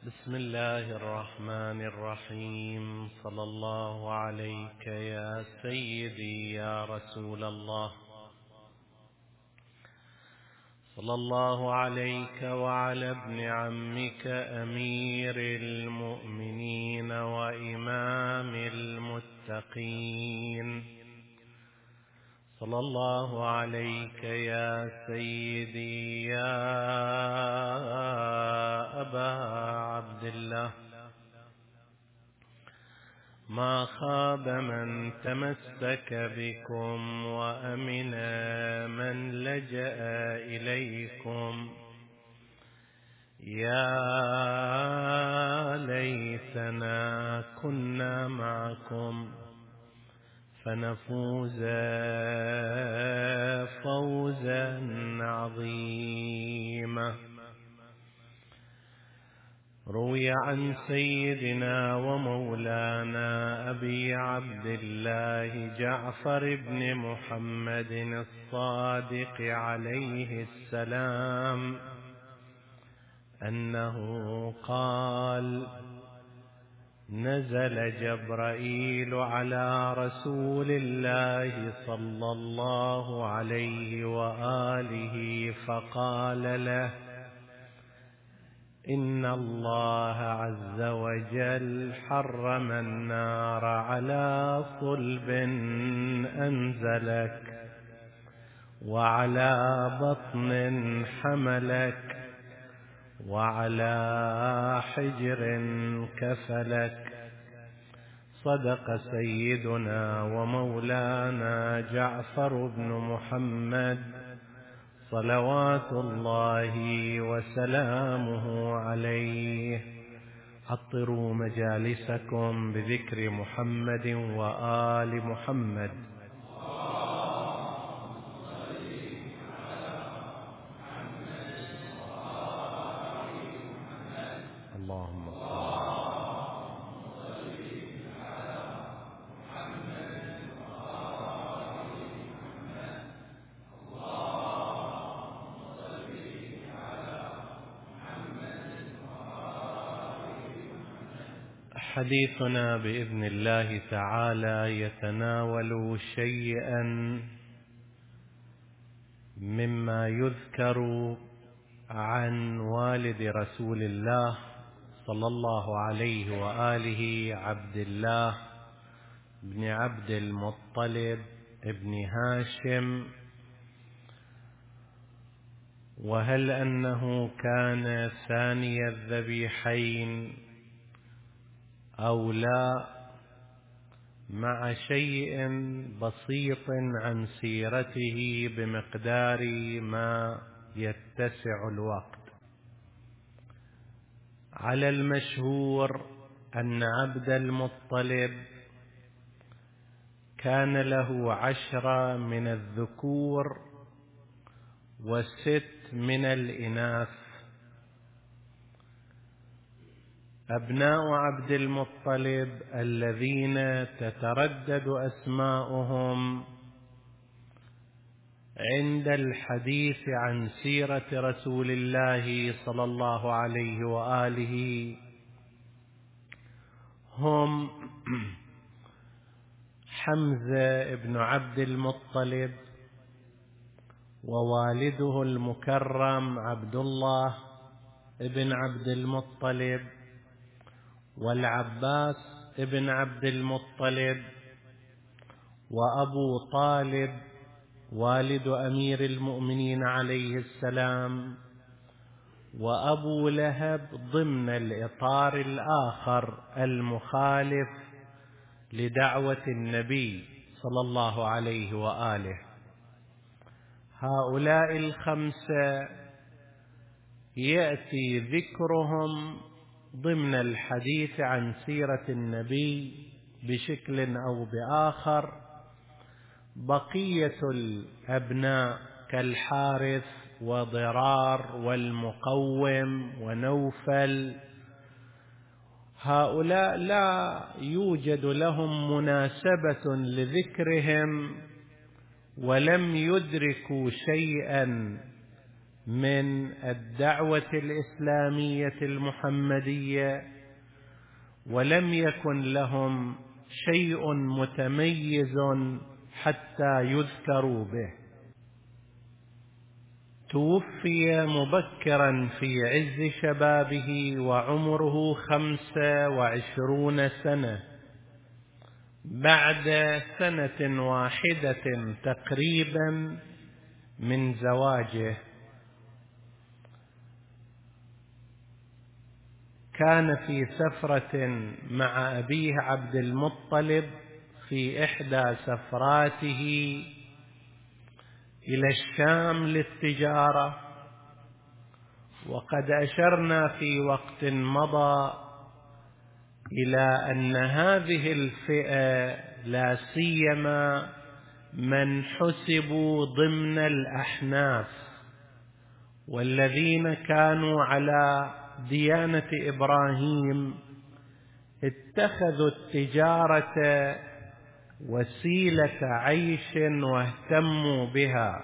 بسم الله الرحمن الرحيم. صلى الله عليك يا سيدي يا رسول الله، صلى الله عليك وعلى ابن عمك أمير المؤمنين وإمام المتقين، صلى الله عليك يا سيدي يا أبا عبد الله. ما خاب من تمسك بكم وأمن من لجأ إليكم. يا ليتنا كنا معكم فنفوز فوزا عظيما. روي عن سيدنا ومولانا أبي عبد الله جعفر بن محمد الصادق عليه السلام أنه قال: نزل جبرائيل على رسول الله صلى الله عليه وآله فقال له: إن الله عز وجل حرم النار على صلب أنزلك وعلى بطن حملك وعلى حجر كفلك. صدق سيدنا ومولانا جعفر بن محمد صلوات الله وسلامه عليه. عطروا مجالسكم بذكر محمد وآل محمد. اللهم حديثنا بإذن الله تعالى يتناول شيئا مما يذكر عن والد رسول الله صلى الله عليه وآله عبد الله بن عبد المطلب بن هاشم، وهل أنه كان ثاني الذبيحين أو لا، مع شيء بسيط عن سيرته بمقدار ما يتسع الوقت. على المشهور أن عبد المطلب كان له 10 من الذكور و6 من الإناث. أبناء عبد المطلب الذين تتردد أسماؤهم عند الحديث عن سيرة رسول الله صلى الله عليه وآله هم حمزة بن عبد المطلب، ووالده المكرم عبد الله بن عبد المطلب، والعباس بن عبد المطلب، وأبو طالب والد أمير المؤمنين عليه السلام، وأبو لهب ضمن الإطار الآخر المخالف لدعوة النبي صلى الله عليه وآله. هؤلاء 5 يأتي ذكرهم ضمن الحديث عن سيرة النبي بشكل أو بآخر. بقية الأبناء كالحارث وضرار والمقوم ونوفل، هؤلاء لا يوجد لهم مناسبة لذكرهم، ولم يدركوا شيئا من الدعوة الإسلامية المحمدية، ولم يكن لهم شيء متميز حتى يذكروا به. توفي مبكرا في عز شبابه وعمره 25 سنة، بعد 1 تقريبا من زواجه. كان في سفرة مع أبيه عبد المطلب في إحدى سفراته إلى الشام للتجارة، وقد أشرنا في وقت مضى إلى أن هذه الفئة لا سيما من حسبوا ضمن الأحناف والذين كانوا على ديانة إبراهيم اتخذوا التجارة وسيلة عيش واهتموا بها.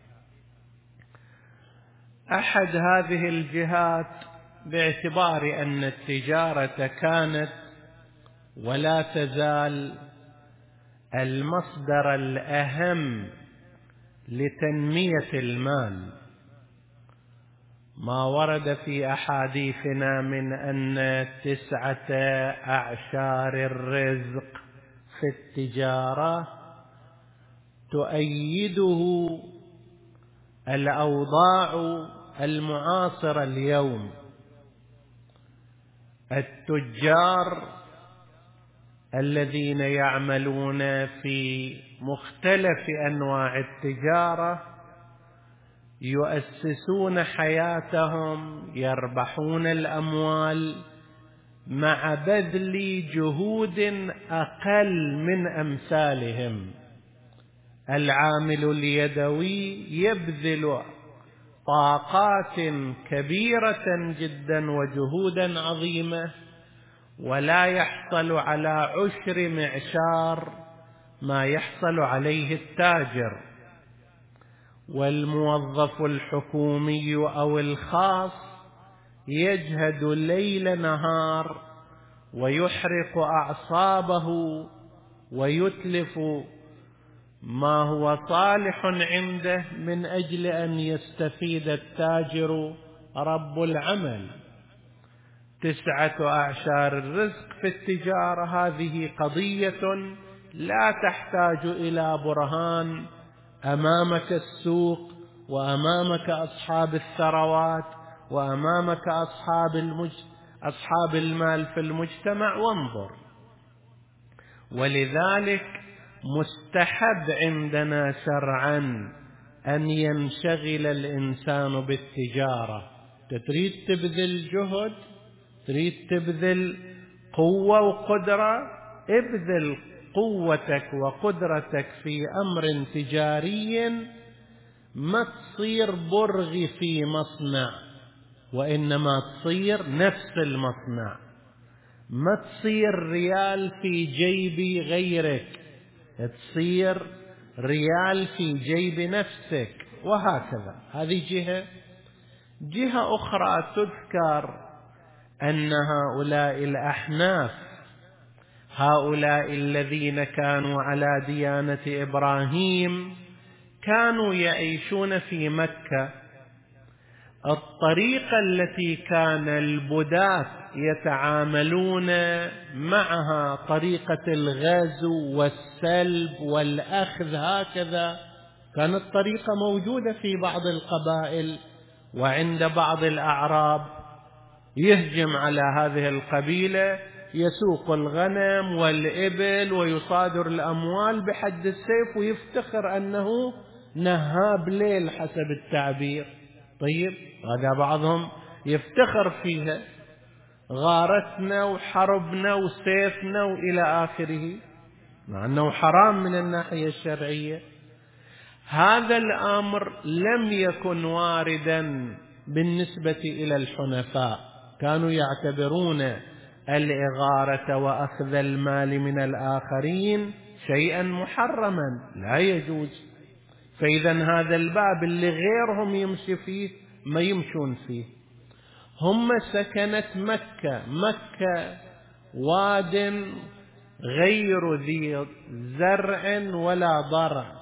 أحد هذه الجهات، باعتبار أن التجارة كانت ولا تزال المصدر الأهم لتنمية المال، ما ورد في أحاديثنا من أن 9 أعشار الرزق في التجارة تؤيده الأوضاع المعاصرة اليوم. التجار الذين يعملون في مختلف أنواع التجارة يؤسسون حياتهم، يربحون الأموال مع بذل جهود أقل من أمثالهم. العامل اليدوي يبذل طاقات كبيرة جدا وجهودا عظيمة ولا يحصل على 10 معشار ما يحصل عليه التاجر. والموظف الحكومي أو الخاص يجهد ليل نهار ويحرق أعصابه ويتلف ما هو صالح عنده من أجل أن يستفيد التاجر رب العمل. 9 أعشار الرزق في التجارة هذه قضية لا تحتاج إلى برهان. أمامك السوق، وأمامك أصحاب الثروات، وأمامك أصحاب المال في المجتمع، وانظر. ولذلك مستحب عندنا شرعا أن ينشغل الإنسان بالتجارة. تريد تبذل جهد، تريد تبذل قوة وقدرة، ابذل قوتك وقدرتك في أمر تجاري. ما تصير برغي في مصنع، وإنما تصير نفس المصنع. ما تصير ريال في جيب غيرك، تصير ريال في جيب نفسك، وهكذا. هذه جهة أخرى تذكر أن هؤلاء الأحناف، هؤلاء الذين كانوا على ديانة إبراهيم، كانوا يعيشون في مكة. الطريقة التي كان البداة يتعاملون معها طريقة الغزو والسلب والأخذ، هكذا كانت طريقة موجودة في بعض القبائل. وعند بعض الأعراب يهجم على هذه القبيلة، يسوق الغنم والإبل ويصادر الأموال بحد السيف، ويفتخر أنه نهاب ليل حسب التعبير. طيب، هذا بعضهم يفتخر فيها، غارتنا وحربنا وسيفنا وإلى آخره، مع أنه حرام من الناحية الشرعية. هذا الأمر لم يكن واردا بالنسبة إلى الحنفاء. كانوا يعتبرون الإغارة وأخذ المال من الآخرين شيئا محرما لا يجوز. فإذا هذا الباب اللي غيرهم يمشي فيه ما يمشون فيه. هم سكنت مكة واد غير ذي زرع ولا ضرع،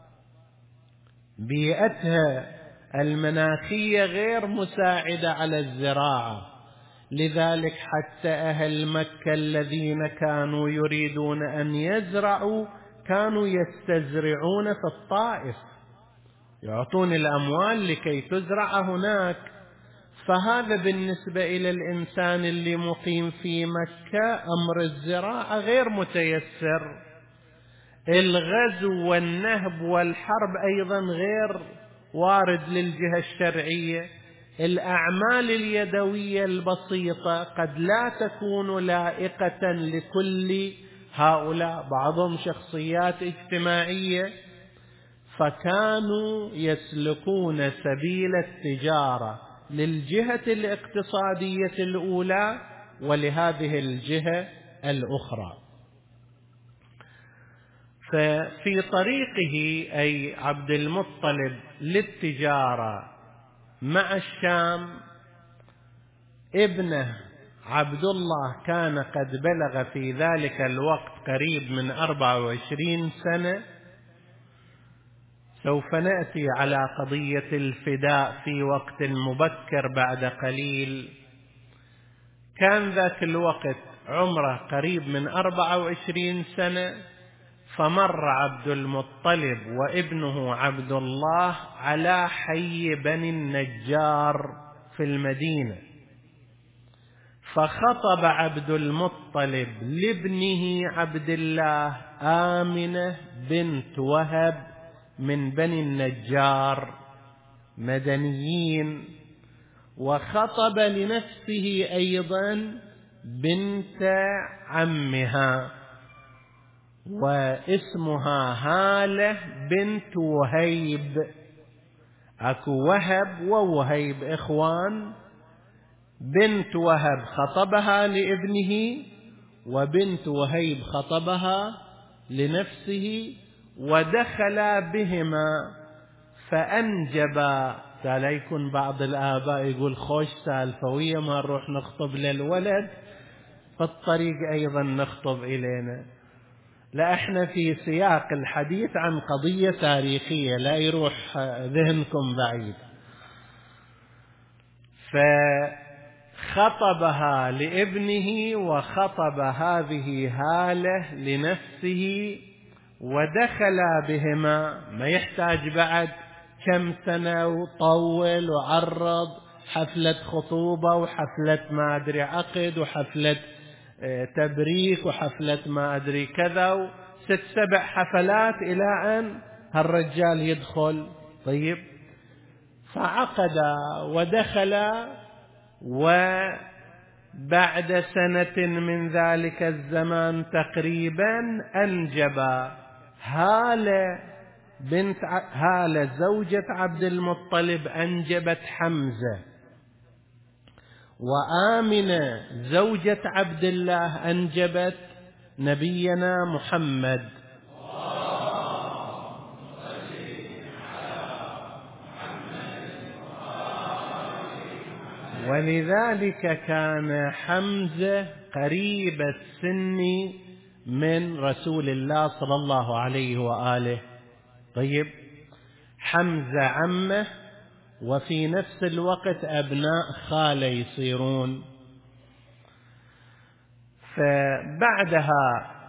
بيئتها المناخية غير مساعدة على الزراعة، لذلك حتى أهل مكة الذين كانوا يريدون أن يزرعوا كانوا يستزرعون في الطائف، يعطون الأموال لكي تزرع هناك. فهذا بالنسبة إلى الإنسان اللي مقيم في مكة أمر الزراعة غير متيسر. الغزو والنهب والحرب أيضا غير وارد للجهة الشرعية. الأعمال اليدوية البسيطة قد لا تكون لائقة لكل هؤلاء، بعضهم شخصيات اجتماعية، فكانوا يسلكون سبيل التجارة للجهة الاقتصادية الأولى ولهذه الجهة الأخرى. ففي طريقه أي عبد المطلب للتجارة مع الشام، ابنه عبد الله كان قد بلغ في ذلك الوقت قريب من 24 سنة. سوف نأتي على قضية الفداء في وقت مبكر بعد قليل. كان ذاك الوقت عمره قريب من 24 سنة، فمر عبد المطلب وابنه عبد الله على حي بني النجار في المدينة، فخطب عبد المطلب لابنه عبد الله آمنة بنت وهب من بني النجار مدنيين، وخطب لنفسه أيضا بنت عمها واسمها هالة بنت وهيب. أكو وهب ووهيب إخوان. بنت وهب خطبها لابنه، وبنت وهيب خطبها لنفسه، ودخلا بهما فأنجبا. قال يكون بعض الآباء يقول خوش سالفوية، ما نروح نخطب للولد في الطريق أيضا نخطب إلينا. لا، احنا في سياق الحديث عن قضية تاريخية، لا يروح ذهنكم بعيد. فخطبها لابنه وخطب هذه هالة لنفسه، ودخلا بهما. ما يحتاج بعد كم سنة وطول وعرض حفلة خطوبة وحفلة ما أدري عقد وحفلة تبريك وحفلة ما أدري كذا 6-7 حفلات إلى أن هالرجال يدخل. طيب، فعقدا ودخلا، وبعد سنة من ذلك الزمان تقريبا أنجبا هالة زوجة عبد المطلب أنجبت حمزة، وآمنة زوجة عبد الله أنجبت نبينا محمد. ولذلك كان حمزة قريب السن من رسول الله صلى الله عليه وآله. طيب، حمزة عمه، وفي نفس الوقت أبناء خاله يصيرون. فبعدها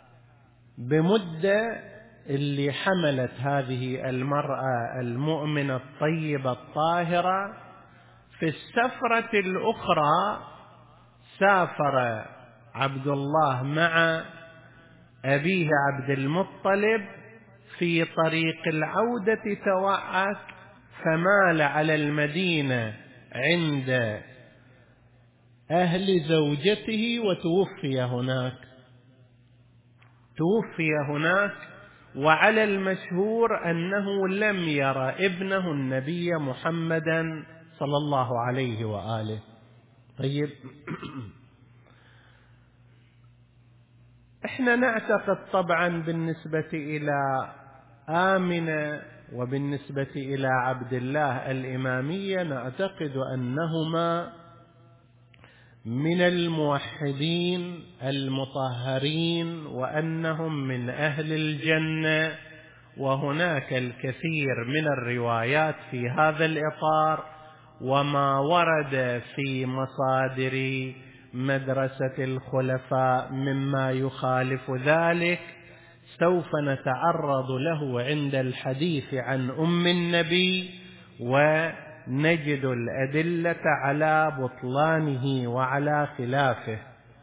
بمدة اللي حملت هذه المرأة المؤمنة الطيبة الطاهرة، في السفرة الأخرى سافر عبد الله مع أبيه عبد المطلب في طريق العودة توعك، فمال على المدينة عند أهل زوجته وتوفي هناك. وعلى المشهور أنه لم يرى ابنه النبي محمدا صلى الله عليه وآله. طيب، احنا نعتقد طبعا بالنسبة إلى آمنة وبالنسبة إلى عبد الله الإمامية نعتقد أنهما من الموحدين المطهرين وأنهم من أهل الجنة، وهناك الكثير من الروايات في هذا الإطار، وما ورد في مصادر مدرسة الخلفاء مما يخالف ذلك سوف نتعرض له عند الحديث عن أم النبي، ونجد الأدلة على بطلانه وعلى خلافه.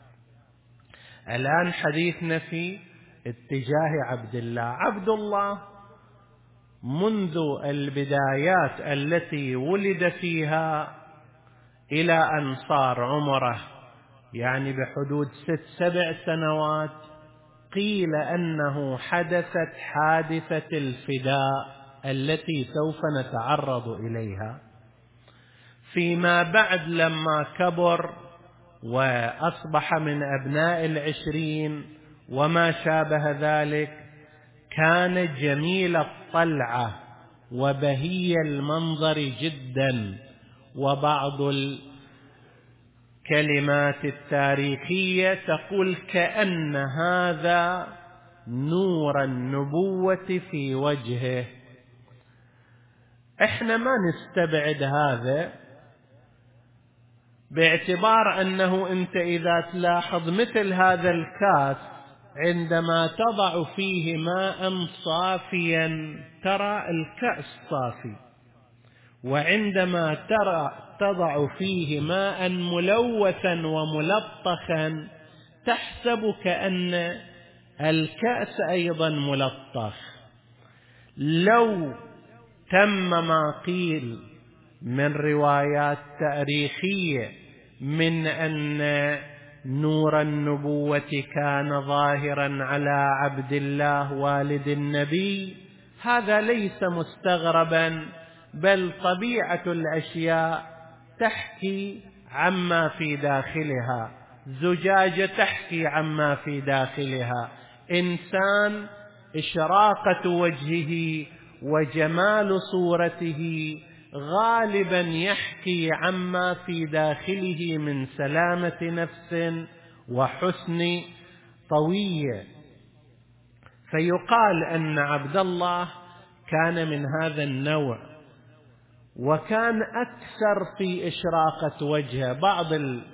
الآن حديثنا في اتجاه عبد الله. عبد الله منذ البدايات التي ولد فيها إلى أن صار عمره يعني بحدود 6-7 سنوات، قيل أنه حدثت حادثة الفداء التي سوف نتعرض إليها. فيما بعد لما كبر وأصبح من أبناء 20 وما شابه ذلك، كان جميل الطلعة وبهي المنظر جدا، وبعض الكلمات التاريخية تقول كأن هذا نور النبوة في وجهه. احنا ما نستبعد هذا، باعتبار أنه أنت إذا تلاحظ مثل هذا الكاس عندما تضع فيه ماء صافيا ترى الكأس صافي، وعندما تضع فيه ماء ملوثا وملطخا تحسب كأن الكأس أيضا ملطخ. لو تم ما قيل من روايات تاريخية من أن نور النبوة كان ظاهرا على عبد الله والد النبي، هذا ليس مستغربا، بل طبيعة الأشياء تحكي عما في داخلها. زجاجة تحكي عما في داخلها، إنسان إشراقة وجهه وجمال صورته غالبا يحكي عما في داخله من سلامة نفس وحسن طوية. فيقال أن عبد الله كان من هذا النوع، وكان أكثر في إشراقة وجهه. بعض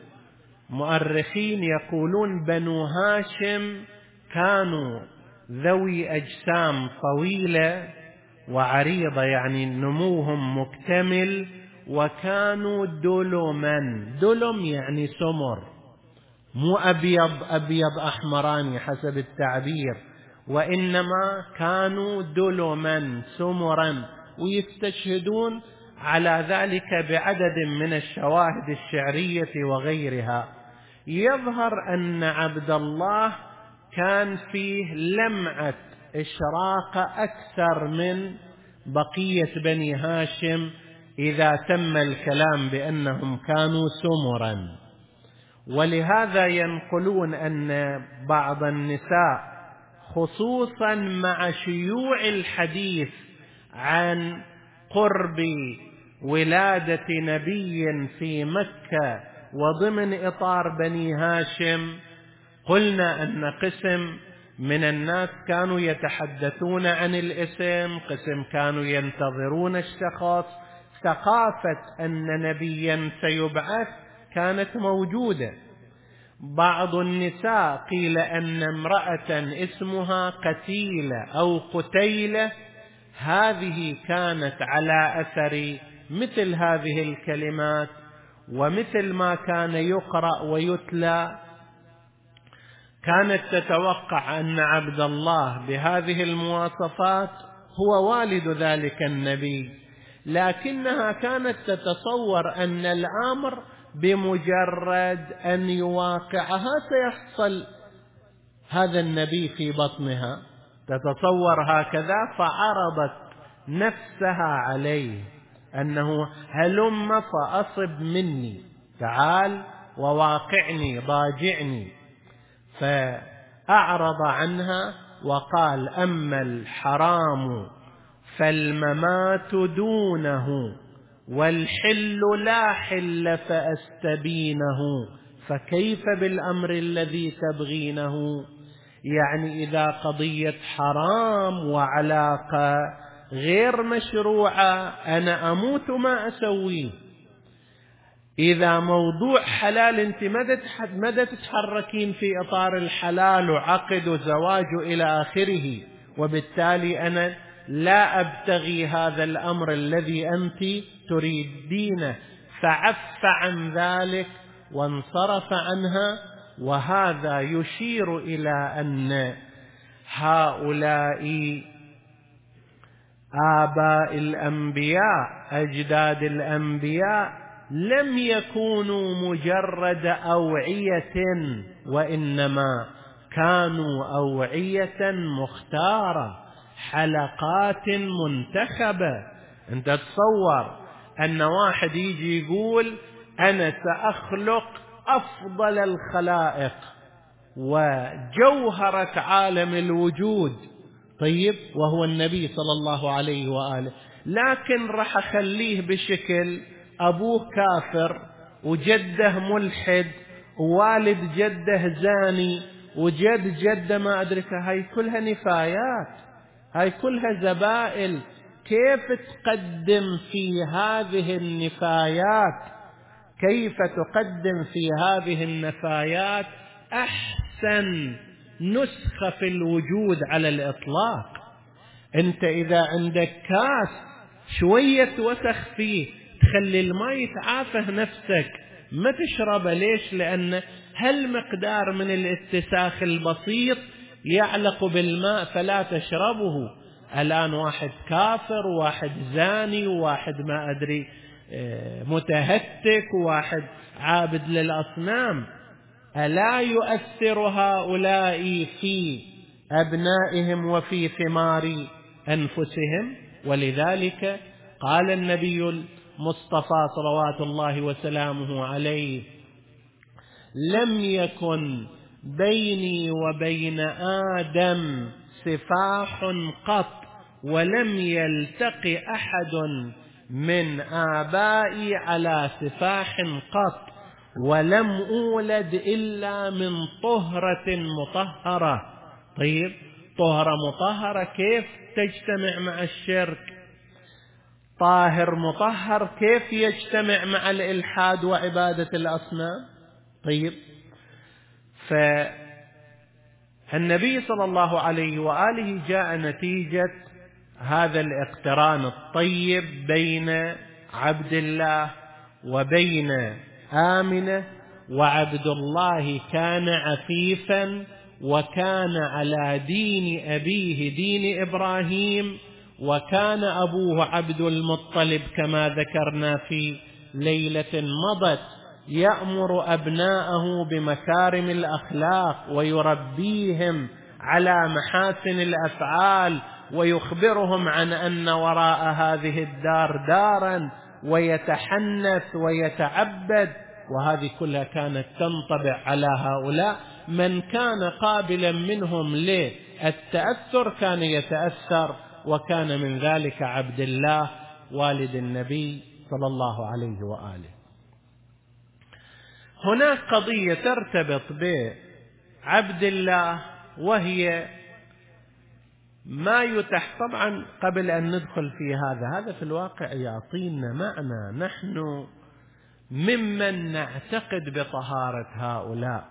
المؤرخين يقولون بنو هاشم كانوا ذوي أجسام طويلة وعريضة، يعني نموهم مكتمل، وكانوا دلما. دلم يعني سمر، مو أبيض أحمراني حسب التعبير، وإنما كانوا دلما سمرا، ويستشهدون على ذلك بعدد من الشواهد الشعرية وغيرها. يظهر أن عبد الله كان فيه لمعة إشراق أكثر من بقية بني هاشم إذا تم الكلام بأنهم كانوا سمرا. ولهذا ينقلون أن بعض النساء خصوصا مع شيوع الحديث عن قرب ولادة نبي في مكة وضمن إطار بني هاشم، قلنا أن قسم من الناس كانوا يتحدثون عن الاسم، قسم كانوا ينتظرون الشخص. ثقافة أن نبيا سيبعث كانت موجودة. بعض النساء قيل أن امرأة اسمها قتيلة أو قتيلة، هذه كانت على أثر مثل هذه الكلمات ومثل ما كان يقرأ ويتلى، كانت تتوقع أن عبد الله بهذه المواصفات هو والد ذلك النبي، لكنها كانت تتصور أن الأمر بمجرد أن يواقعها سيحصل هذا النبي في بطنها، تتصور هكذا، فعرضت نفسها عليه أنه هلم فأصب مني، تعال وواقعني ضاجعني. فأعرض عنها وقال أما الحرام فالممات دونه والحل لا حل فأستبينه، فكيف بالأمر الذي تبغينه؟ يعني إذا قضية حرام وعلاقة غير مشروعة أنا أموت ما أسويه. إذا موضوع حلال أنت ماذا تتحركين في إطار الحلال وعقد وزواج إلى آخره، وبالتالي أنا لا أبتغي هذا الأمر الذي أنت تريدينه، فعف عن ذلك وانصرف عنها. وهذا يشير إلى أن هؤلاء آباء الأنبياء أجداد الأنبياء لم يكونوا مجرد أوعية، وإنما كانوا أوعية مختارة، حلقات منتخبة. أنت تصور أن واحد يجي يقول أنا سأخلق أفضل الخلائق وجوهرة عالم الوجود، طيب، وهو النبي صلى الله عليه وآله، لكن راح أخليه بشكل أبوه كافر وجده ملحد ووالد جده زاني وجد جده ما أدرك. هاي كلها نفايات، هاي كلها زبائل. كيف تقدم في هذه النفايات، كيف تقدم في هذه النفايات أحسن نسخة في الوجود على الإطلاق؟ أنت إذا عندك كاس شوية وسخ فيه تخلي الماء يتعافى نفسك، ما تشربه. ليش؟ لأن هالمقدار من الاتساخ البسيط يعلق بالماء فلا تشربه. الآن واحد كافر، واحد زاني، واحد ما أدري متهتك، واحد عابد للأصنام، ألا يؤثر هؤلاء في أبنائهم وفي ثمار أنفسهم؟ ولذلك قال النبي المصطفى صلوات الله وسلامه عليه: لم يكن بيني وبين آدم سفاح قط، ولم يلتقي أحد من آبائي على سفاح قط، ولم أولد إلا من طهرة مطهرة. طيب، طهرة مطهرة كيف تجتمع مع الشرك؟ طاهر مطهر كيف يجتمع مع الإلحاد وعبادة الأصنام؟ طيب، فالنبي صلى الله عليه وآله جاء نتيجة هذا الاقتران الطيب بين عبد الله وبين آمنة. وعبد الله كان عفيفا وكان على دين أبيه دين إبراهيم، وكان أبوه عبد المطلب كما ذكرنا في ليلة مضت، يأمر أبناءه بمكارم الأخلاق ويربيهم على محاسن الأفعال، ويخبرهم عن أن وراء هذه الدار دارا، ويتحنث ويتعبد. وهذه كلها كانت تنطبع على هؤلاء. من كان قابلا منهم للتأثر كان يتأثر، وكان من ذلك عبد الله والد النبي صلى الله عليه وآله. هناك قضية ترتبط بعبد الله، وهي ما يتح. طبعا قبل أن ندخل في هذا في الواقع يعطينا معنى. نحن ممن نعتقد بطهارة هؤلاء،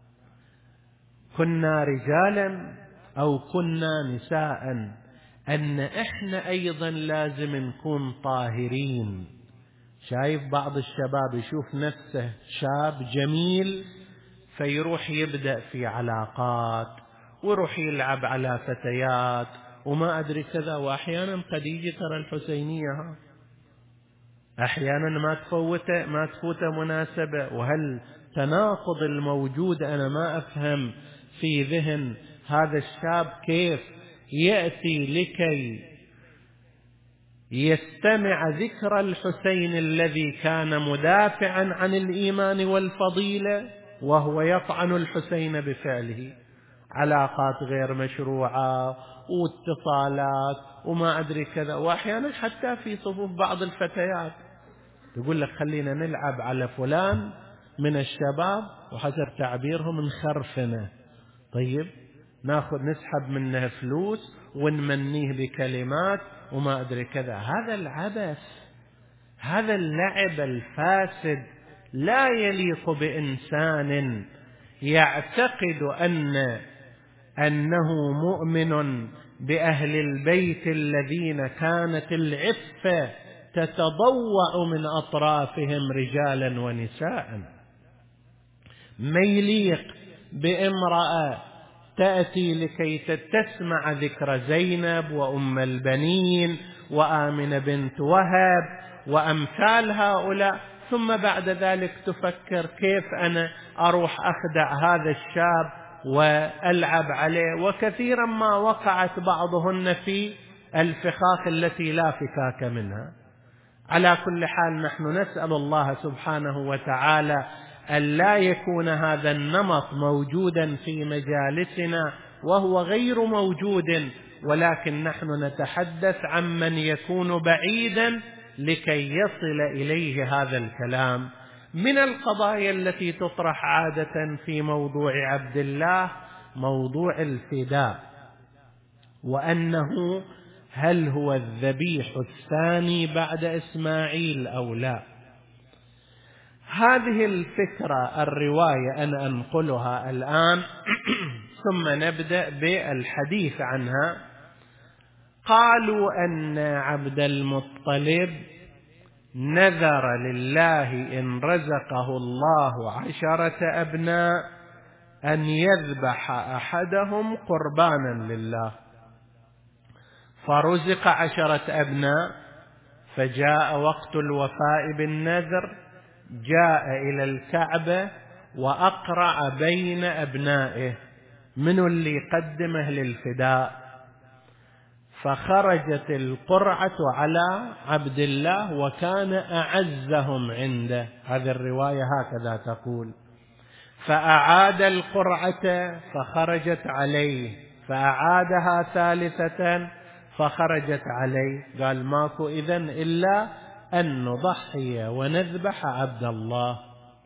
كنا رجالا أو كنا نساء، أن إحنا أيضا لازم نكون طاهرين. شايف بعض الشباب يشوف نفسه شاب جميل فيروح يبدأ في علاقات ويروح يلعب على فتيات وما أدري كذا، وأحيانا قد يجي ترى الحسينية أحيانا ما تفوت مناسبة. وهل تناقض الموجود أنا ما أفهم في ذهن هذا الشاب كيف يأتي لكي يستمع ذكر الحسين الذي كان مدافعا عن الإيمان والفضيلة، وهو يطعن الحسين بفعله. علاقات غير مشروعة واتصالات وما أدري كذا. وأحيانا حتى في صفوف بعض الفتيات تقول لك خلينا نلعب على فلان من الشباب وحسب تعبيرهم نخرفنه، طيب نسحب منه فلوس ونمنيه بكلمات وما أدري كذا. هذا العبث، هذا اللعب الفاسد لا يليق بإنسان يعتقد أنه مؤمن بأهل البيت الذين كانت العفة تتضوع من أطرافهم رجالا ونساء. ما يليق بامرأة تأتي لكي تسمع ذكر زينب وأم البنين وآمنة بنت وهب وأمثال هؤلاء، ثم بعد ذلك تفكر كيف أنا أروح أخدع هذا الشاب وألعب عليه. وكثيرا ما وقعت بعضهن في الفخاخ التي لا فكاك منها. على كل حال نحن نسأل الله سبحانه وتعالى أن لا يكون هذا النمط موجودا في مجالسنا، وهو غير موجود، ولكن نحن نتحدث عمن يكون بعيدا لكي يصل إليه هذا الكلام. من القضايا التي تطرح عادة في موضوع عبد الله موضوع الفداء، وأنه هل هو الذبيح الثاني بعد إسماعيل أو لا. هذه الفكرة الرواية أنا أنقلها الآن ثم نبدأ بالحديث عنها. قالوا أن عبد المطلب نذر لله إن رزقه الله 10 أبناء أن يذبح أحدهم قربانا لله، فرزق 10 أبناء، فجاء وقت الوفاء بالنذر، جاء إلى الكعبة وأقرع بين أبنائه من اللي قدمه للفداء، فخرجت القرعة على عبد الله وكان أعزهم عنده. هذه الرواية هكذا تقول. فأعاد القرعة فخرجت عليه، فأعادها ثالثة فخرجت عليه. قال ماكو إذن إلا أن نضحي ونذبح عبد الله.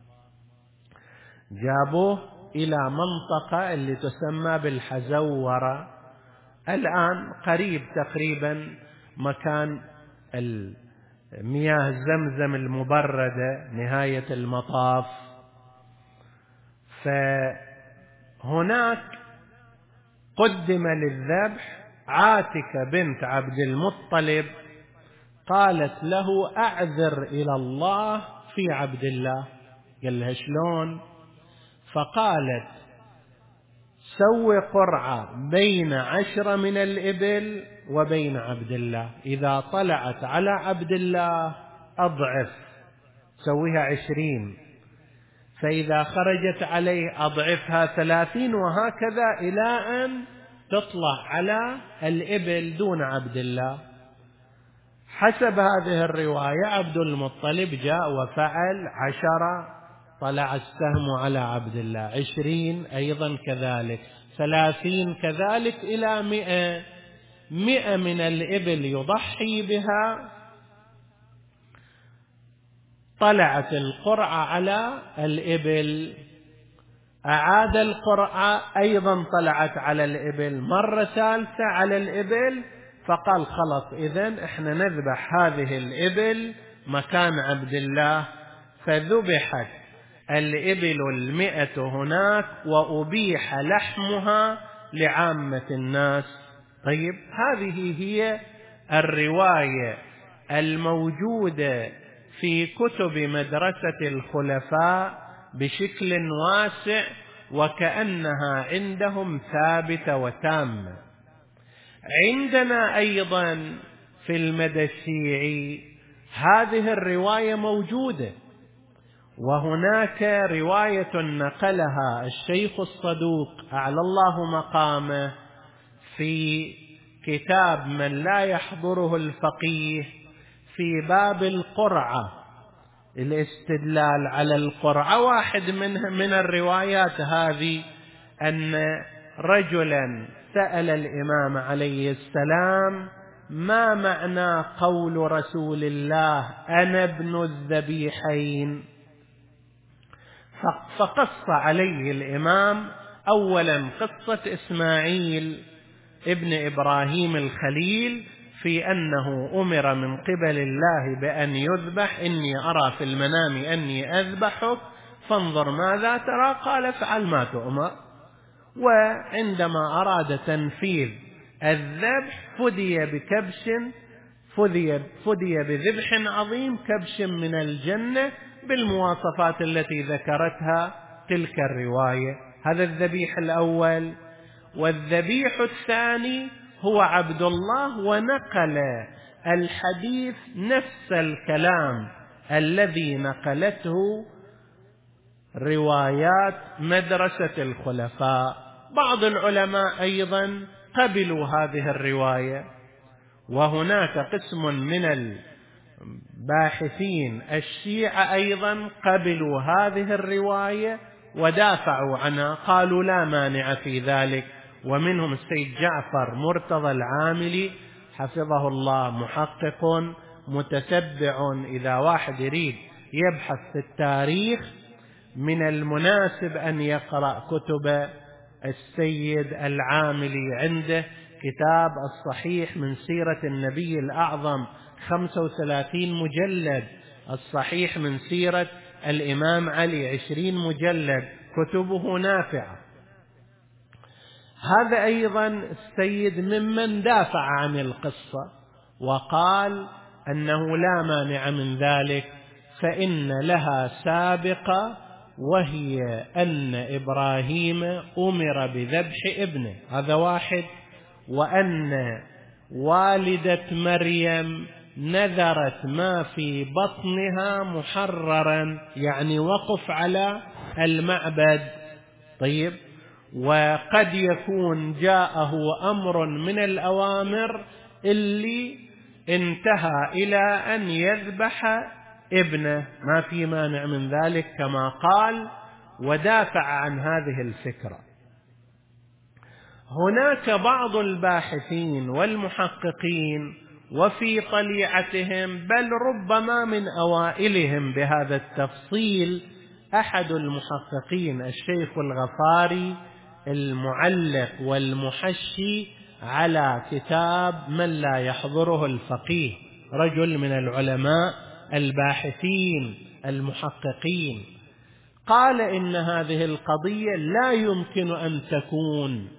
جابوه إلى منطقة اللي تسمى بالحزورة، الآن قريب تقريبا مكان المياه زمزم المبردة نهاية المطاف. فهناك قدم للذبح عاتكة بنت عبد المطلب، قالت له أعذر إلى الله في عبد الله. قال لها شلون؟ فقالت سوي قرعة بين 10 من الإبل وبين عبد الله، إذا طلعت على عبد الله أضعف سويها 20، فإذا خرجت عليه أضعفها 30، وهكذا إلى أن تطلع على الإبل دون عبد الله. حسب هذه الرواية عبد المطلب جاء وفعل 10، طلع السهم على عبد الله، 20 أيضا كذلك، 30 كذلك، إلى 100 من الإبل يضحي بها. طلعت القرعة على الإبل، أعاد القرعة أيضا طلعت على الإبل مرة ثالثة على الإبل، فقال خلص إذن إحنا نذبح هذه الإبل مكان عبد الله. فذبحت الإبل 100 هناك وأبيح لحمها لعامة الناس. طيب هذه هي الرواية الموجودة في كتب مدرسة الخلفاء بشكل واسع، وكأنها عندهم ثابتة وتامة. عندنا أيضا في المدى الشيعي هذه الرواية موجودة، وهناك رواية نقلها الشيخ الصدوق أعلى الله مقامه في كتاب من لا يحضره الفقيه في باب القرعة، الاستدلال على القرعة. واحد من الروايات هذه أن رجلا سأل الإمام عليه السلام: ما معنى قول رسول الله أنا ابن الذبيحين؟ فقص عليه الإمام أولا قصة إسماعيل ابن إبراهيم الخليل في أنه أمر من قبل الله بأن يذبح: إني أرى في المنام أني أذبحك فانظر ماذا ترى؟ قال: افعل ما تؤمر. وعندما أراد تنفيذ الذبح فدي بذبح عظيم، كبش من الجنة بالمواصفات التي ذكرتها تلك الرواية. هذا الذبيح الأول. والذبيح الثاني هو عبد الله، ونقل الحديث نفس الكلام الذي نقلته روايات مدرسة الخلفاء. بعض العلماء أيضا قبلوا هذه الرواية، وهناك قسم من الباحثين الشيعة أيضا قبلوا هذه الرواية ودافعوا عنها، قالوا لا مانع في ذلك. ومنهم السيد جعفر مرتضى العاملي حفظه الله، محقق متتبع. إذا واحد يريد يبحث في التاريخ من المناسب أن يقرأ كتب السيد العاملي. عنده كتاب الصحيح من سيرة النبي الأعظم 35 مجلد، الصحيح من سيرة الإمام علي 20 مجلد، كتبه نافعة. هذا أيضا السيد ممن دافع عن القصة وقال أنه لا مانع من ذلك، فإن لها سابقة، وهي أن إبراهيم أمر بذبح ابنه، هذا واحد. وأن والدة مريم نذرت ما في بطنها محررا، يعني وقف على المعبد. طيب، وقد يكون جاءه أمر من الأوامر اللي انتهى إلى أن يذبح ابنه، ما في مانع من ذلك كما قال، ودافع عن هذه الفكرة. هناك بعض الباحثين والمحققين وفي طليعتهم، بل ربما من أوائلهم بهذا التفصيل، أحد المحققين الشيخ الغفاري المعلق والمحشي على كتاب من لا يحضره الفقيه، رجل من العلماء الباحثين المحققين، قال إن هذه القضية لا يمكن أن تكون،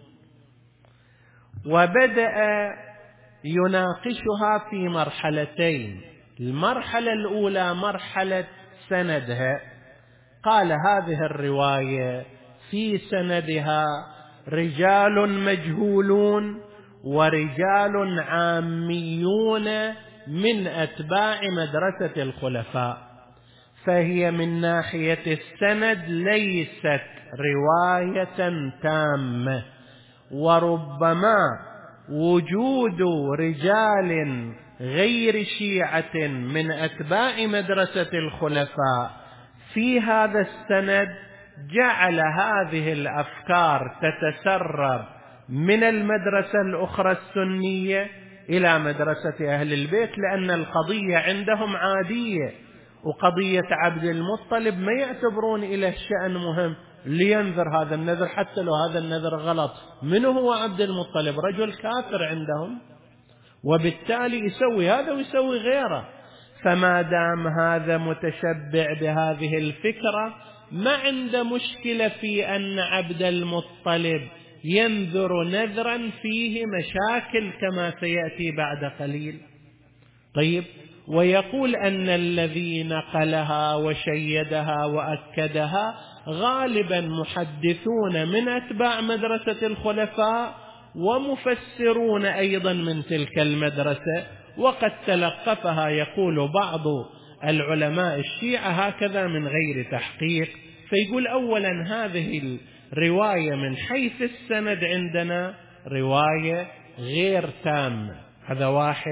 وبدأ يناقشها في مرحلتين. المرحلة الأولى مرحلة سندها، قال هذه الرواية في سندها رجال مجهولون ورجال عاميون من أتباع مدرسة الخلفاء، فهي من ناحية السند ليست رواية تامة، وربما وجود رجال غير شيعة من أتباع مدرسة الخلفاء في هذا السند جعل هذه الأفكار تتسرب من المدرسة الأخرى السنية إلى مدرسة أهل البيت، لأن القضية عندهم عادية، وقضية عبد المطلب ما يعتبرون إلى الشأن مهم لينذر هذا النذر، حتى لو هذا النذر غلط. من هو عبد المطلب؟ رجل كافر عندهم، وبالتالي يسوي هذا ويسوي غيره. فما دام هذا متشبع بهذه الفكرة، ما عنده مشكلة في أن عبد المطلب ينذر نذرا فيه مشاكل كما سيأتي بعد قليل. طيب، ويقول أن الذي نقلها وشيدها وأكدها غالبا محدثون من أتباع مدرسة الخلفاء ومفسرون أيضا من تلك المدرسة، وقد تلقفها يقول بعض العلماء الشيعة هكذا من غير تحقيق. فيقول أولا هذه الرواية من حيث السند عندنا رواية غير تامة، هذا واحد.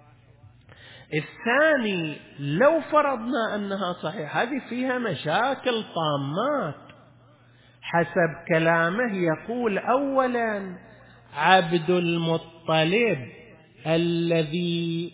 الثاني، لو فرضنا أنها صحيحة، هذه فيها مشاكل طامات، حسب كلامه يقول أولا عبد المطلب الذي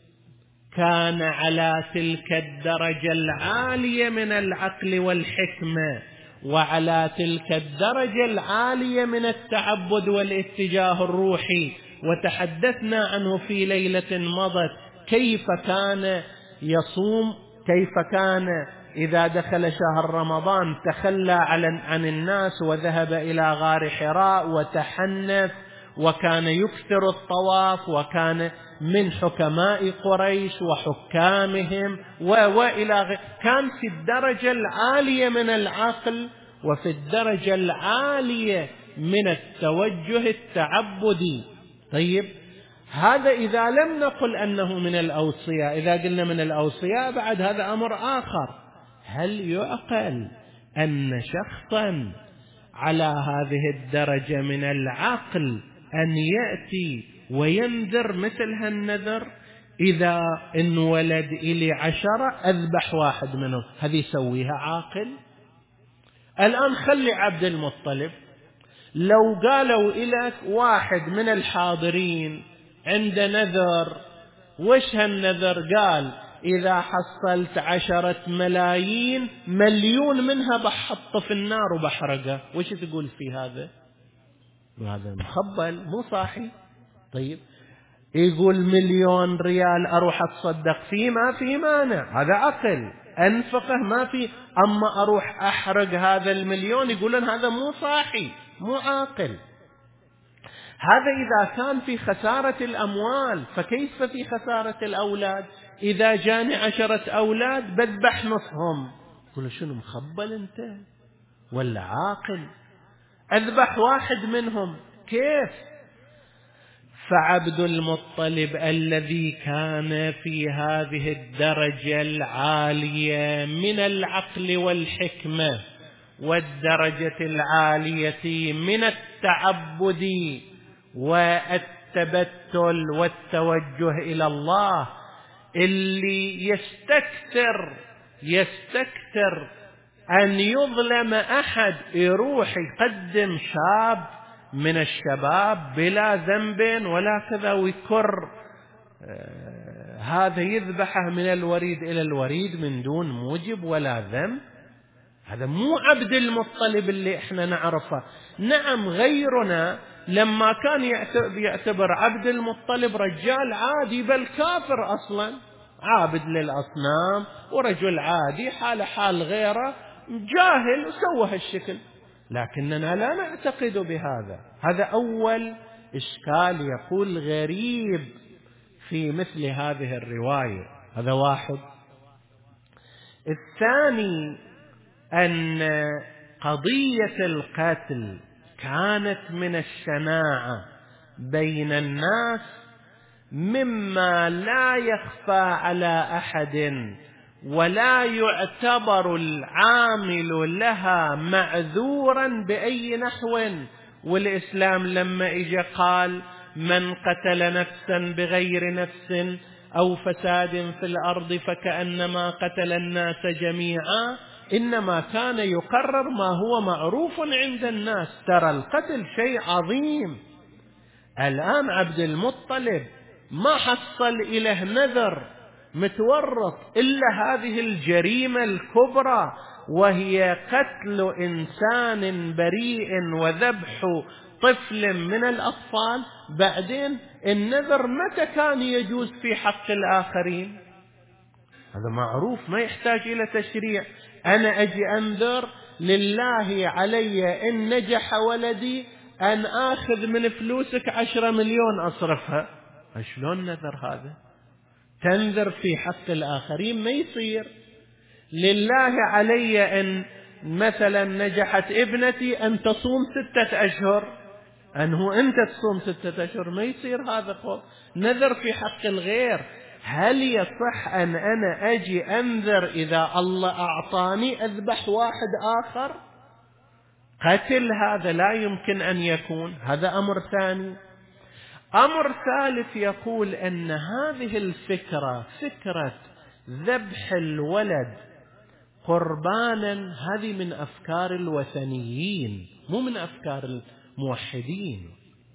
كان على تلك الدرجة العالية من العقل والحكمة وعلى تلك الدرجة العالية من التعبد والاتجاه الروحي، وتحدثنا عنه في ليلة مضت كيف كان يصوم، كيف كان إذا دخل شهر رمضان تخلى عن الناس وذهب إلى غار حراء وتحنث، وكان يكثر الطواف، وكان من حكماء قريش وحكامهم وإلى كان في الدرجة العالية من العقل وفي الدرجة العالية من التوجه التعبدي. طيب هذا إذا لم نقل أنه من الأوصياء، إذا قلنا من الأوصياء بعد هذا أمر آخر. هل يعقل أن شخصا على هذه الدرجة من العقل أن يأتي وينذر مثل هالنذر؟ إذا انولد إلي 10 أذبح واحد منهم، هذه يسويها عاقل؟ الآن خلي عبد المطلب، لو قالوا إليك واحد من الحاضرين عند نذر، وش هالنذر؟ قال إذا حصلت 10 ملايين 1,000,000 منها بحط في النار وبحرقه، وش تقول في هذا؟ هذا مخبل مو صاحي. طيب يقول 1,000,000 ريال أروح أتصدق فيه، ما في مانع، هذا عقل، أنفقه ما في. أما أروح أحرق هذا 1,000,000 يقولون هذا مو صاحي مو عاقل. هذا إذا كان في خسارة الأموال، فكيف في خسارة الأولاد؟ إذا جاني 10 أولاد بذبح نصهم، يقول شنو مخبل أنت ولا عاقل؟ أذبح واحد منهم كيف؟ فعبد المطلب الذي كان في هذه الدرجة العالية من العقل والحكمة والدرجة العالية من التعبد والتبتل والتوجه إلى الله، اللي يستكثر أن يظلم أحد، يروح يقدم شاب من الشباب بلا ذنب ولا كذا ويكر هذا يذبحه من الوريد إلى الوريد من دون موجب ولا ذنب. هذا مو عبد المطلب اللي احنا نعرفه. نعم غيرنا لما كان يعتبر عبد المطلب رجال عادي بل كافر أصلا، عابد للأصنام ورجل عادي حال غيره جاهل وسوى هالشكل، لكننا لا نعتقد بهذا. هذا أول إشكال يقول غريب في مثل هذه الرواية، هذا واحد. الثاني أن قضية القتل كانت من الشناعة بين الناس مما لا يخفى على أحد ولا يعتبر العامل لها معذورا بأي نحو. والإسلام لما إجى قال من قتل نفسا بغير نفس أو فساد في الأرض فكأنما قتل الناس جميعا، إنما كان يقرر ما هو معروف عند الناس. ترى القتل شيء عظيم. الآن عبد المطلب ما حصل إله نذر متورط إلا هذه الجريمة الكبرى، وهي قتل إنسان بريء وذبح طفل من الأطفال. بعدين النذر متى كان يجوز في حق الآخرين؟ هذا معروف ما يحتاج إلى تشريع. أنا أجي أنذر لله علي إن نجح ولدي أن آخذ من فلوسك 10 مليون أصرفها. شلون نذر هذا؟ تنذر في حق الآخرين ما يصير. لله علي إن مثلا نجحت ابنتي أن تصوم 6 أشهر، أنه أنت تصوم 6 أشهر، ما يصير هذا قول نذر في حق الغير. هل يصح أن أنا أجي أنذر إذا الله أعطاني أذبح واحد آخر؟ قتل هذا لا يمكن أن يكون. هذا أمر ثاني. أمر ثالث يقول أن هذه الفكرة، فكرة ذبح الولد قربانا، هذه من أفكار الوثنيين مو من أفكار الموحدين.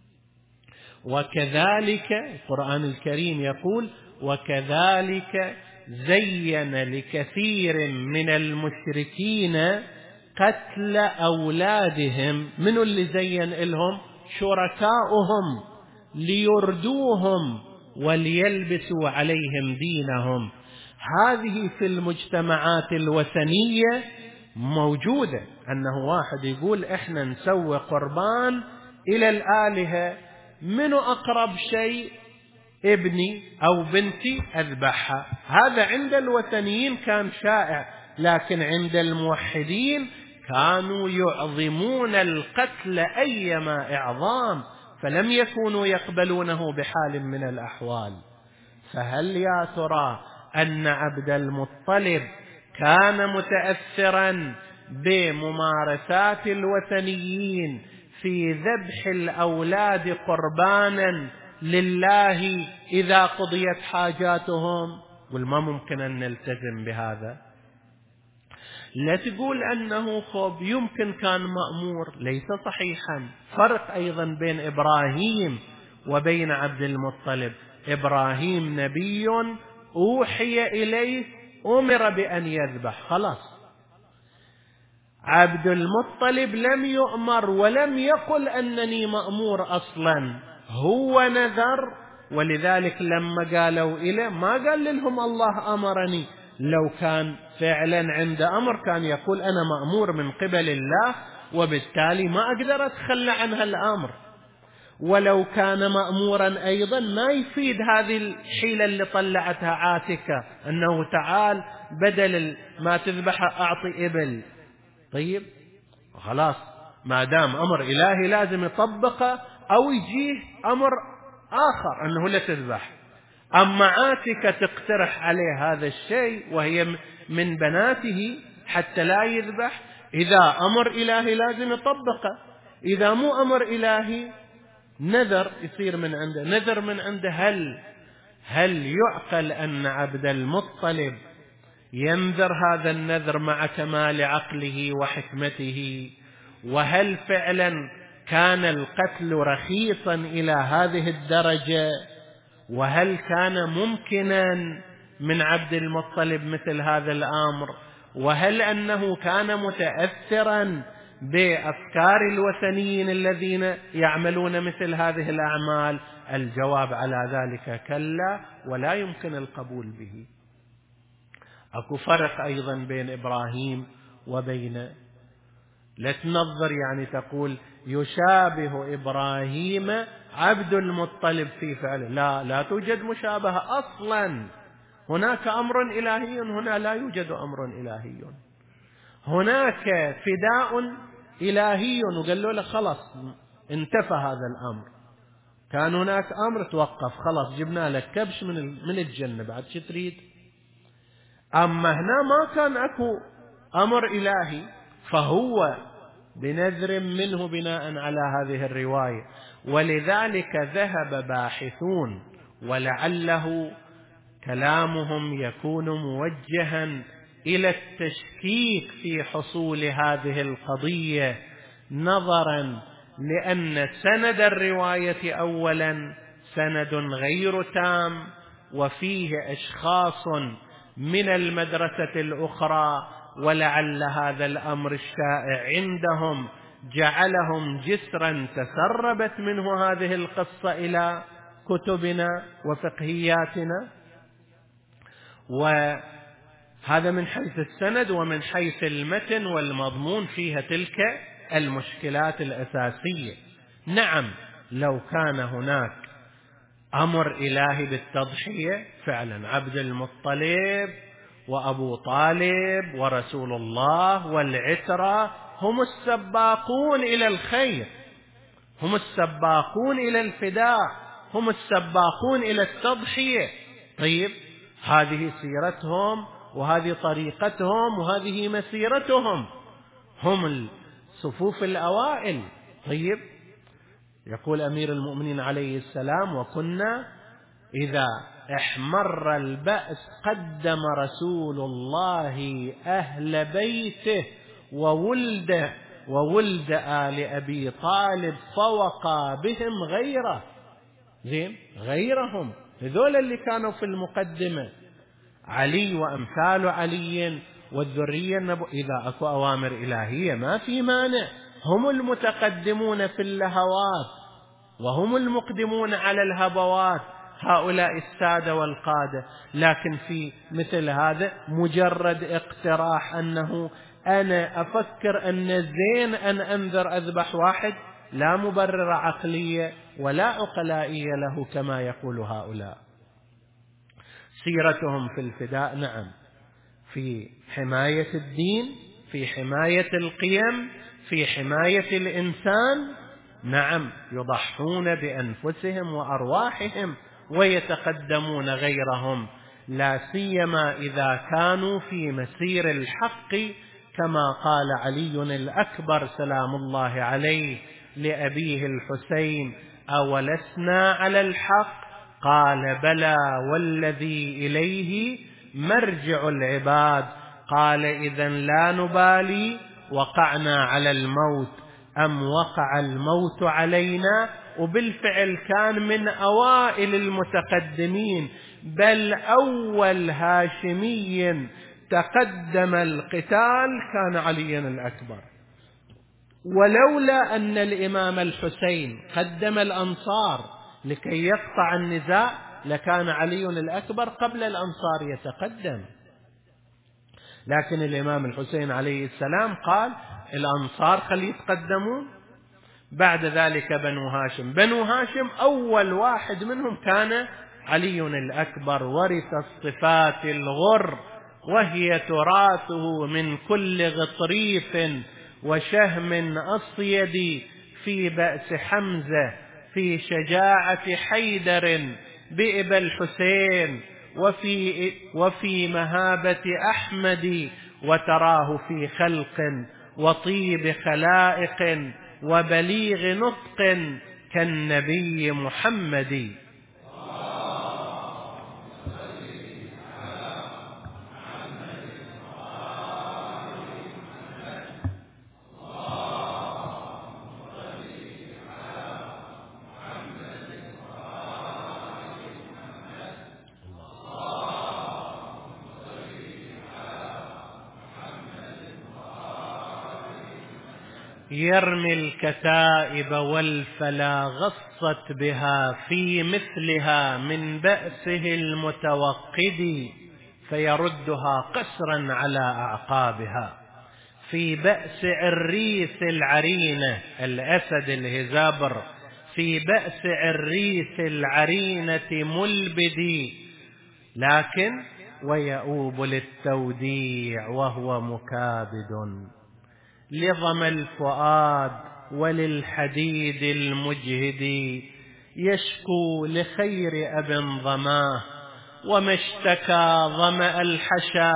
وكذلك القرآن الكريم يقول: وكذلك زين لكثير من المشركين قتل أولادهم. من اللي زين لهم؟ شركاؤهم، ليردوهم وليلبسوا عليهم دينهم. هذه في المجتمعات الوثنية موجودة، أنه واحد يقول إحنا نسوي قربان إلى الآلهة، من أقرب شيء ابني أو بنتي أذبحها. هذا عند الوثنيين كان شائع، لكن عند الموحدين كانوا يعظمون القتل أيما إعظام، فلم يكونوا يقبلونه بحال من الأحوال. فهل يا ترى أن عبد المطلب كان متأثرا بممارسات الوثنيين في ذبح الأولاد قربانا لله إذا قضيت حاجاتهم؟ والما ممكن أن نلتزم بهذا. لا تقول أنه خب يمكن كان مأمور، ليس صحيحا. فرق أيضا بين إبراهيم وبين عبد المطلب. إبراهيم نبي أوحي إليه، أمر بأن يذبح، خلاص. عبد المطلب لم يؤمر ولم يقل أنني مأمور أصلا، هو نذر. ولذلك لما قالوا إليه ما قال لهم الله أمرني. لو كان فعلا عند أمر كان يقول أنا مأمور من قبل الله، وبالتالي ما أقدر أتخلى عن هالأمر. ولو كان مأمورا أيضا ما يفيد هذه الحيلة اللي طلعتها عاتكة، أنه تعال بدل ما تذبح أعطي إبل. طيب خلاص، ما دام أمر إلهي لازم يطبقه، أو يجيه أمر آخر أنه لا تذبح. أما عاتكة تقترح عليه هذا الشيء وهي من بناته حتى لا يذبح. إذا أمر إلهي لازم يطبقه، إذا مو أمر إلهي نذر يصير من عنده، نذر من عنده. هل يعقل أن عبد المطلب ينذر هذا النذر مع كمال عقله وحكمته؟ وهل فعلا كان القتل رخيصا إلى هذه الدرجة؟ وهل كان ممكنا من عبد المطلب مثل هذا الأمر؟ وهل أنه كان متأثرا بأفكار الوثنيين الذين يعملون مثل هذه الأعمال؟ الجواب على ذلك كلا، ولا يمكن القبول به. أكو فرق أيضا بين إبراهيم وبين، لا تنظر يعني تقول يشابه إبراهيم عبد المطلب في فعله. لا توجد مشابهة أصلا. هناك أمر إلهي، هنا لا يوجد أمر إلهي. هناك فداء إلهي وقال له خلاص انتفى هذا الأمر. كان هناك أمر توقف، خلاص جبنا لك كبش من الجنة، بعد شو تريد؟ أما هنا ما كان أكو أمر إلهي، فهو بنذر منه بناء على هذه الرواية. ولذلك ذهب باحثون، ولعله كلامهم يكون موجها إلى التشكيك في حصول هذه القضية، نظرا لأن سند الرواية أولا سند غير تام، وفيه أشخاص من المدرسة الأخرى، ولعل هذا الأمر الشائع عندهم جعلهم جسرا تسربت منه هذه القصة إلى كتبنا وفقهياتنا. وهذا من حيث السند، ومن حيث المتن والمضمون فيها تلك المشكلات الأساسية. نعم، لو كان هناك أمر إلهي بالتضحية فعلا، عبد المطلب وأبو طالب ورسول الله والعترة هم السباقون إلى الخير، هم السباقون إلى الفداء، هم السباقون إلى التضحية. طيب هذه سيرتهم وهذه طريقتهم وهذه مسيرتهم، هم الصفوف الأوائل. طيب يقول أمير المؤمنين عليه السلام: وكنا إذا احمر البأس قدم رسول الله أهل بيته وولد آل أبي طالب فوقى بهم غيرهم هذول اللي كانوا في المقدمة، علي وأمثال علي والذرية إذا أكو أوامر إلهية ما في مانع، هم المتقدمون في اللهوات وهم المقدمون على الهبوات، هؤلاء السادة والقادة. لكن في مثل هذا مجرد اقتراح أنه أنا أفكر أن زين أن أنذر أذبح واحد، لا مبرر عقلية ولا عقلائية له كما يقول هؤلاء. سيرتهم في الفداء نعم، في حماية الدين، في حماية القيم، في حماية الإنسان، نعم يضحون بأنفسهم وأرواحهم ويتقدمون غيرهم، لا سيما إذا كانوا في مسير الحق، كما قال علي الأكبر سلام الله عليه لأبيه الحسين: أولسنا على الحق؟ قال: بلى والذي إليه مرجع العباد. قال: إذن لا نبالي وقعنا على الموت أم وقع الموت علينا. وبالفعل كان من أوائل المتقدمين، بل أول هاشمي تقدم القتال كان علي الأكبر. ولولا أن الإمام الحسين قدم الأنصار لكي يقطع النزاع لكان علي الأكبر قبل الأنصار يتقدم، لكن الإمام الحسين عليه السلام قال الأنصار خلي يتقدمون، بعد ذلك بنو هاشم أول واحد منهم كان علي الأكبر، ورث الصفات الغر وهي تراثه من كل غطريف وشهم أصيد، في بأس حمزة، في شجاعة حيدر بإبا الحسين، وفي مهابة أحمد، وتراه في خلق وطيب خلائق وبليغ نطق كالنبي محمد. يرمي الكتائب والفلا غصت بها في مثلها من بأسه المتوقد، فيردها قسرا على أعقابها. في بأس عريث العرينة الأسد الهزابر، في بأس عريث العرينة ملبدي، لكن ويؤوب للتوديع وهو مكابد، لظم الفؤاد وللحديد المجهد، يشكو لخير أب ضماه، وما اشتكى ظمأ الحشا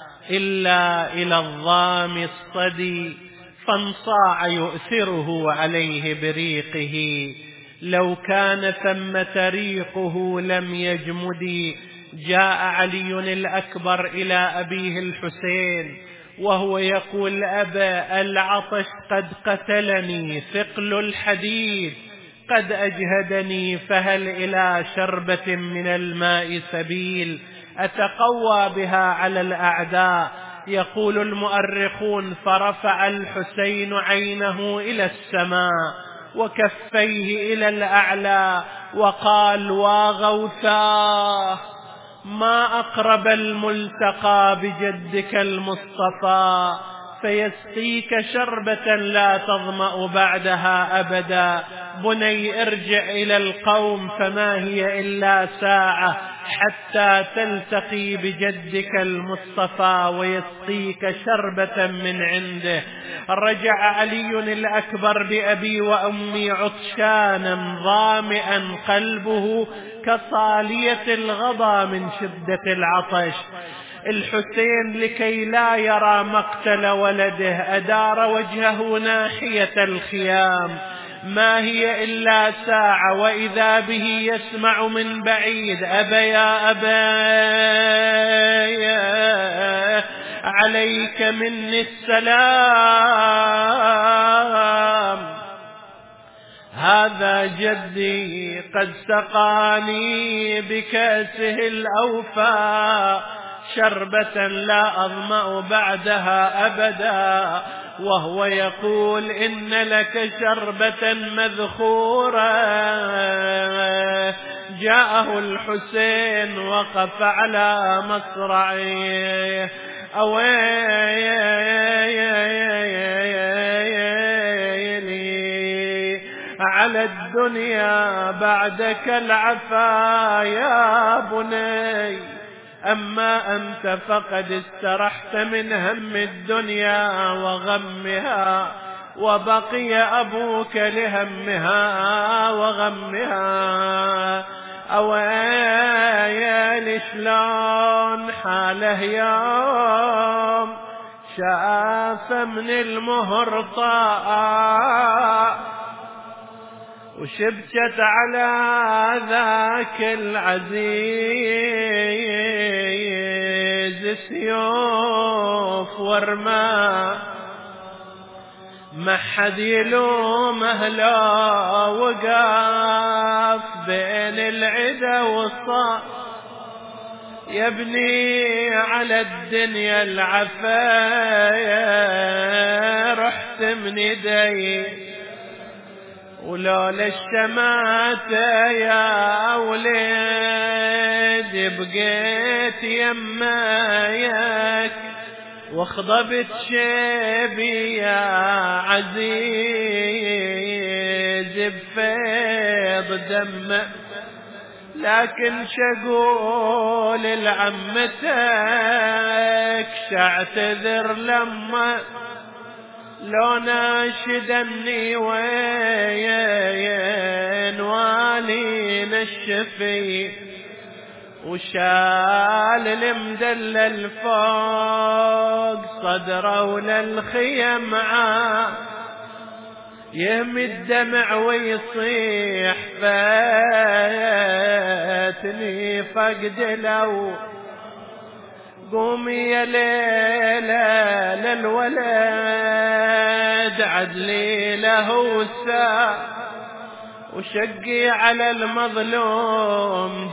إلا إلى الظام الصدي، فانصاع يؤثره عليه بريقه، لو كان ثمة ريقه لم يجمد. جاء علي الأكبر إلى أبيه الحسين وهو يقول: أبا، العطش قد قتلني، ثقل الحديد قد أجهدني، فهل إلى شربة من الماء سبيل أتقوى بها على الأعداء؟ يقول المؤرخون: فرفع الحسين عينه إلى السماء وكفيه إلى الأعلى وقال: واغوثاه، ما أقرب الملتقى بجدك المصطفى، فيسقيك شربة لا تظمأ بعدها أبدا. بني ارجع إلى القوم، فما هي إلا ساعة حتى تلتقي بجدك المصطفى ويسقيك شربة من عنده. رجع علي الأكبر بأبي وأمي عطشانا ظامئا، قلبه كصالية الغضا من شدة العطش. الحسين لكي لا يرى مقتل ولده أدار وجهه ناحية الخيام، ما هي إلا ساعة وإذا به يسمع من بعيد: أبا يا أبا عليك مني السلام، هذا جدي قد سقاني بكأسه الأوفى شربة لا أظمأ بعدها أبدا، وهو يقول إن لك شربة مذخورة. جاءه الحسين وقف على مصرعه: على الدنيا بعدك العفا يا بني، أما أنت فقد استرحت من هم الدنيا وغمها، وبقي أبوك لهمها وغمها. أويلي شلون حاله يوم شاف من المهر طاء، وشبكت على ذاك العزيز سيوف ورماء، ما حد يلومه لا وقف بين العدا والصاء. يا ابني على الدنيا العفا رحت من يدي، ولولا الشماتة يا ولد بقيت يمايك، واخضبت شيبي يا عزيز بفيض دمك. لكن شقول لعمتك شاعتذر لما لو ناشدني وين والين الشفي، وشال المدلل فوق صدره وللخيم يهمي الدمع ويصيح فاتني فقد لو قومي يا ليلة للولد عدلي له الساعة، وشقي على المظلوم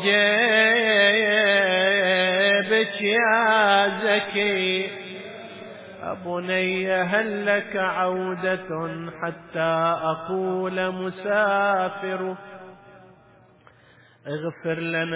جيبك يا زكي. أبني هل لك عودة حتى أقول مسافر؟ اغفر لنا.